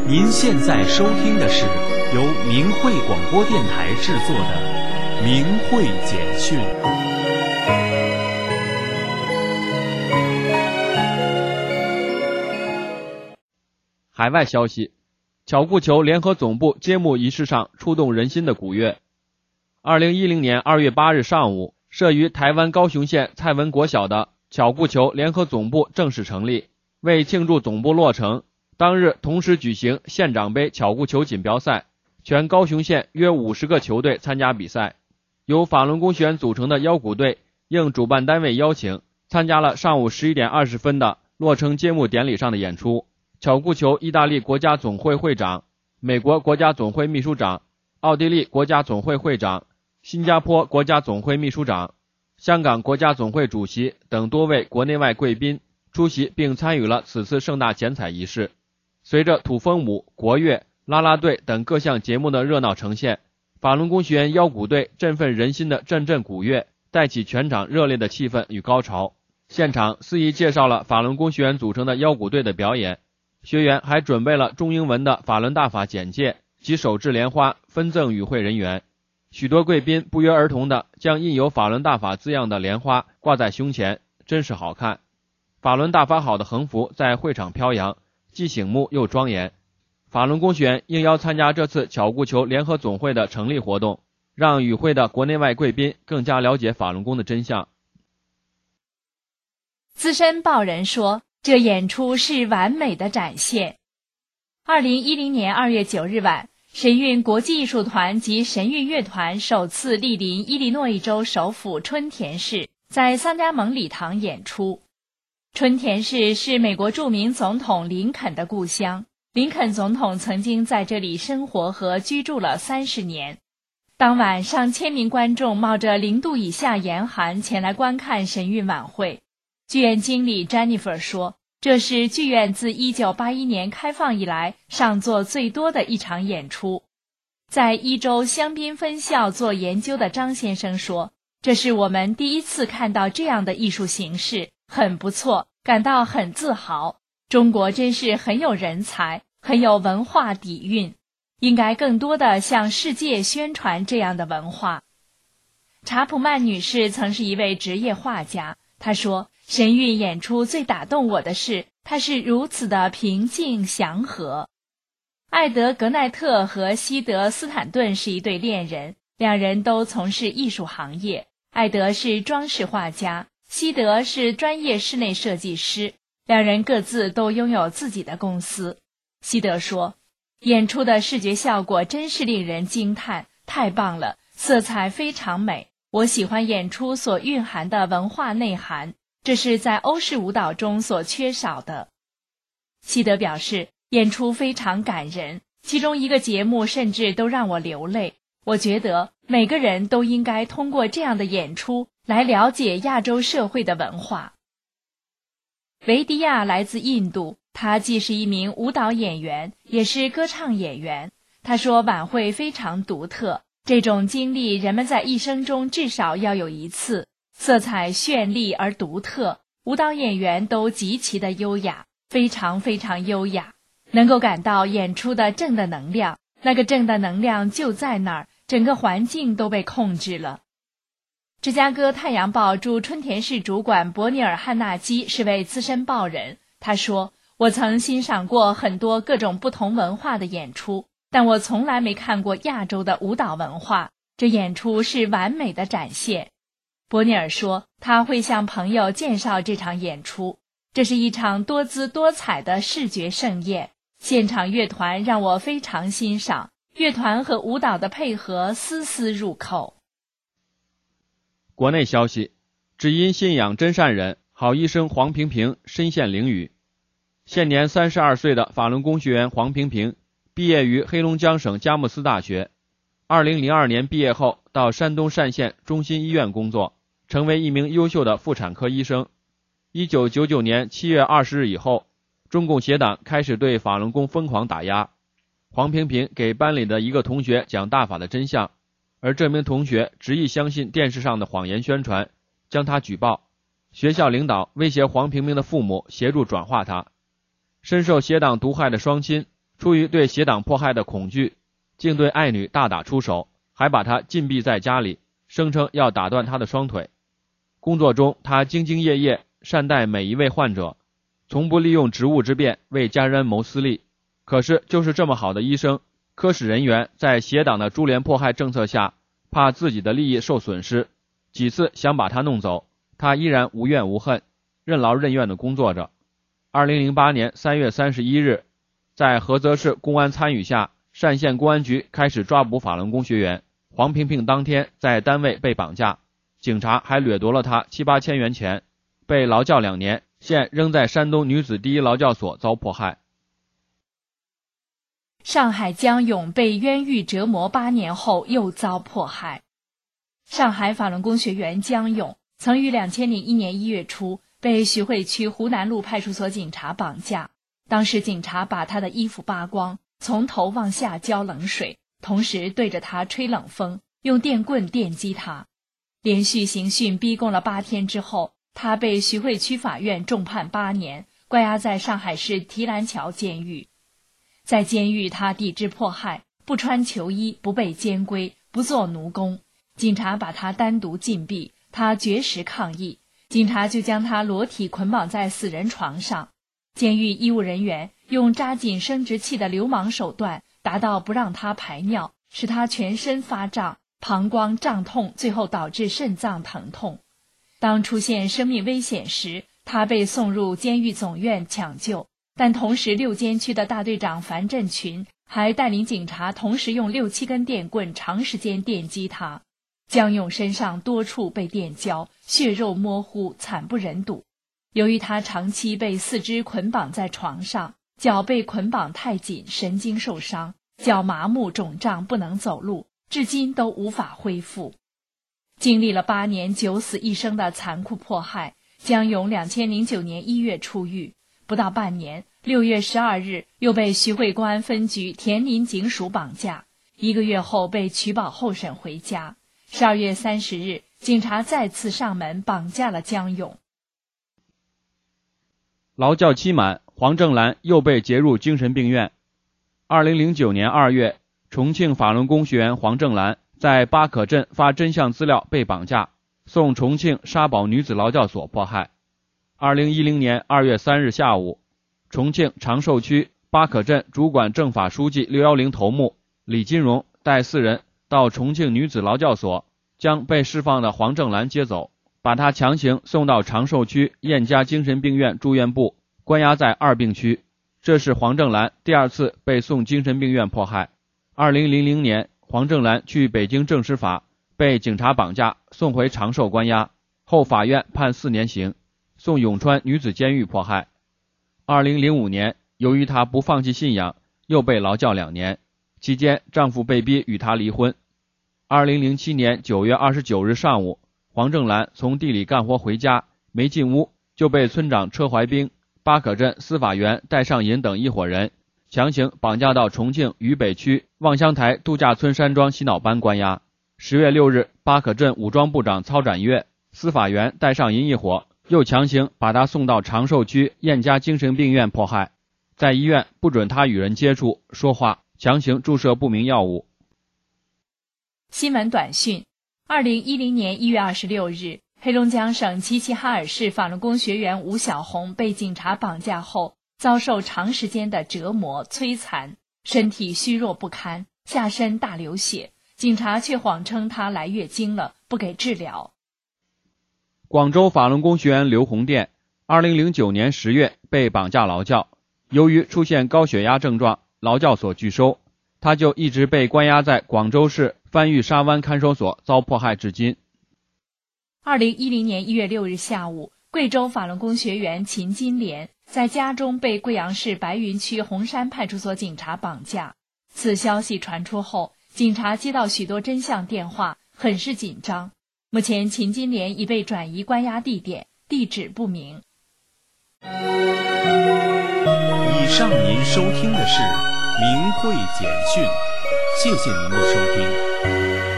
您现在收听的是由明慧广播电台制作的《明慧简讯》。 海外消息，巧固球联合总部揭幕仪式上触动人心的古乐。2010年2月8日上午，设于台湾高雄县蔡文国小的巧固球联合总部正式成立。为庆祝总部落成，当日同时举行县长杯巧固球锦标赛，全高雄县约50个球队参加比赛。由法轮功学员组成的腰鼓队应主办单位邀请，参加了上午11点20分的落成揭幕典礼上的演出。巧固球意大利国家总会会长、美国国家总会秘书长、奥地利国家总会会长、新加坡国家总会秘书长、香港国家总会主席等多位国内外贵宾出席并参与了此次盛大剪彩仪式。随着土风舞、国乐、啦啦队等各项节目的热闹呈现，法轮功学员腰鼓队振奋人心的阵阵鼓乐带起全场热烈的气氛与高潮。现场司仪介绍了法轮功学员组成的腰鼓队的表演，学员还准备了中英文的法轮大法简介及手制莲花分赠与会人员。许多贵宾不约而同地将印有法轮大法字样的莲花挂在胸前，真是好看。法轮大法好的横幅在会场飘扬，既醒目又庄严。法轮功学员应邀参加这次巧固球联合总会的成立活动，让与会的国内外贵宾更加了解法轮功的真相。 资深报人说，这演出是完美的展现。2010年2月9日晚，神韵国际艺术团及神韵乐团首次莅临伊利诺伊州首府春田市，在桑加蒙礼堂演出。春田市是美国著名总统林肯的故乡，林肯总统曾经在这里生活和居住了30年。当晚上千名观众冒着0度以下严寒前来观看神韵晚会。剧院经理 Jennifer 说，这是剧院自1981年开放以来上座最多的一场演出。在伊州香槟分校做研究的张先生说，这是我们第一次看到这样的艺术形式，很不错，感到很自豪。中国真是很有人才，很有文化底蕴，应该更多的向世界宣传这样的文化。查普曼女士曾是一位职业画家，她说，神韵演出最打动我的是，它是如此的平静祥和。艾德·格奈特和西德·斯坦顿是一对恋人，两人都从事艺术行业。艾德是装饰画家，西德是专业室内设计师，两人各自都拥有自己的公司。西德说，演出的视觉效果真是令人惊叹，太棒了，色彩非常美。我喜欢演出所蕴含的文化内涵，这是在欧式舞蹈中所缺少的。西德表示，演出非常感人，其中一个节目甚至都让我流泪。我觉得每个人都应该通过这样的演出来了解亚洲社会的文化。维迪亚来自印度，他既是一名舞蹈演员，也是歌唱演员。他说，晚会非常独特，这种经历人们在一生中至少要有一次。色彩绚丽而独特，舞蹈演员都极其的优雅，非常非常优雅，能够感到演出的正的能量，那个正的能量就在那儿，整个环境都被控制了。芝加哥太阳报驻春田市主管伯尼尔·汉纳基是位资深报人，他说，我曾欣赏过很多各种不同文化的演出，但我从来没看过亚洲的舞蹈文化，这演出是完美的展现。伯尼尔说，他会向朋友介绍这场演出，这是一场多姿多彩的视觉盛宴。现场乐团让我非常欣赏，乐团和舞蹈的配合丝丝入扣。 国内消息，只因信仰真善忍，好医生黄平平身陷囹圄。现年32岁的法轮功学员黄平平毕业于黑龙江省佳木斯大学，2002年毕业后到山东单县中心医院工作，成为一名优秀的妇产科医生。1999年7月20日以后，中共协党开始对法轮功疯狂打压。黄平平给班里的一个同学讲大法的真相，而这名同学执意相信电视上的谎言宣传，将他举报。学校领导威胁黄平平的父母协助转化他。深受协党毒害的双亲出于对邪党迫害的恐惧，竟对爱女大打出手，还把她禁闭在家里，声称要打断她的双腿。工作中他兢兢业业，善待每一位患者，从不利用职务之便为家人谋私利。可是就是这么好的医生，科室人员在邪党的株连迫害政策下，怕自己的利益受损失，几次想把他弄走，他依然无怨无恨，任劳任怨地工作着。2008年3月31日，在菏泽市公安参与下，单县公安局开始抓捕法轮功学员。黄萍萍当天在单位被绑架，警察还掠夺了他7、8千元钱，被劳教2年，现仍在山东女子第一劳教所遭迫害。 上海江勇被冤狱折磨8年后又遭迫害。上海法轮功学员江勇曾于2001年1月初被徐汇区湖南路派出所警察绑架，当时警察把他的衣服扒光，从头往下浇冷水，同时对着他吹冷风，用电棍电击他。连续刑讯逼供了8天之后，他被徐汇区法院重判8年，关押在上海市提篮桥监狱。在监狱，他抵制迫害，不穿囚衣，不被监规，不做奴工。警察把他单独禁闭，他绝食抗议，警察就将他裸体捆绑在死人床上。监狱医务人员用扎紧生殖器的流氓手段，达到不让他排尿，使他全身发胀，膀胱胀痛，最后导致肾脏疼痛。当出现生命危险时，他被送入监狱总院抢救，但同时6监区的大队长樊振群还带领警察同时用6、7根电棍长时间电击他。江勇身上多处被电浇，血肉模糊，惨不忍睹。由于他长期被4肢捆绑在床上，脚被捆绑太紧，神经受伤，脚麻木肿胀，不能走路，至今都无法恢复。经历了8年九死一生的残酷迫害，江勇2009年1月出狱，不到半年，6月12日又被徐汇公安分局田林警署绑架，1个月后被取保候审回家。12月30日，警察再次上门绑架了江勇。 劳教期满，黄正兰又被劫入精神病院。2009年2月，重庆法轮功学员黄正兰在巴可镇发真相资料被绑架，送重庆沙宝女子劳教所迫害。2010年2月3日下午，重庆长寿区巴可镇主管政法书记610头目李金荣带4人到重庆女子劳教所，将被释放的黄正兰接走，把他强行送到长寿区燕家精神病院住院部，关押在2病区。这是黄正兰第2次被送精神病院迫害。2000年，黄正兰去北京政师法，被警察绑架，送回长寿关押，后法院判4年刑，送永川女子监狱迫害。2005年，由于她不放弃信仰，又被劳教2年，期间丈夫被逼与她离婚。2007年9月29日上午，黄正兰从地里干活回家，没进屋就被村长车怀兵、巴可镇司法员戴尚银等一伙人强行绑架到重庆渝北区望乡台度假村山庄洗脑班关押。10月6日，巴可镇武装部长曹展岳、司法员戴尚银一伙又强行把他送到长寿区燕家精神病院迫害，在医院不准他与人接触、说话，强行注射不明药物。 新闻短讯：2010年1月26日，黑龙江省齐齐哈尔市法轮功学员吴小红被警察绑架后，遭受长时间的折磨摧残，身体虚弱不堪，下身大流血，警察却谎称她来月经了，不给治疗。 广州法轮功学员刘红店2009年10月被绑架劳教，由于出现高血压症状，劳教所拒收，他就一直被关押在广州市番禺沙湾看守所，遭迫害至今。 2010年1月6日下午，贵州法轮功学员秦金莲在家中被贵阳市白云区红山派出所警察绑架。此消息传出后，警察接到许多真相电话，很是紧张。目前秦金莲已被转移关押地点，地址不明。 以上您收听的是明慧简讯，谢谢您的收听。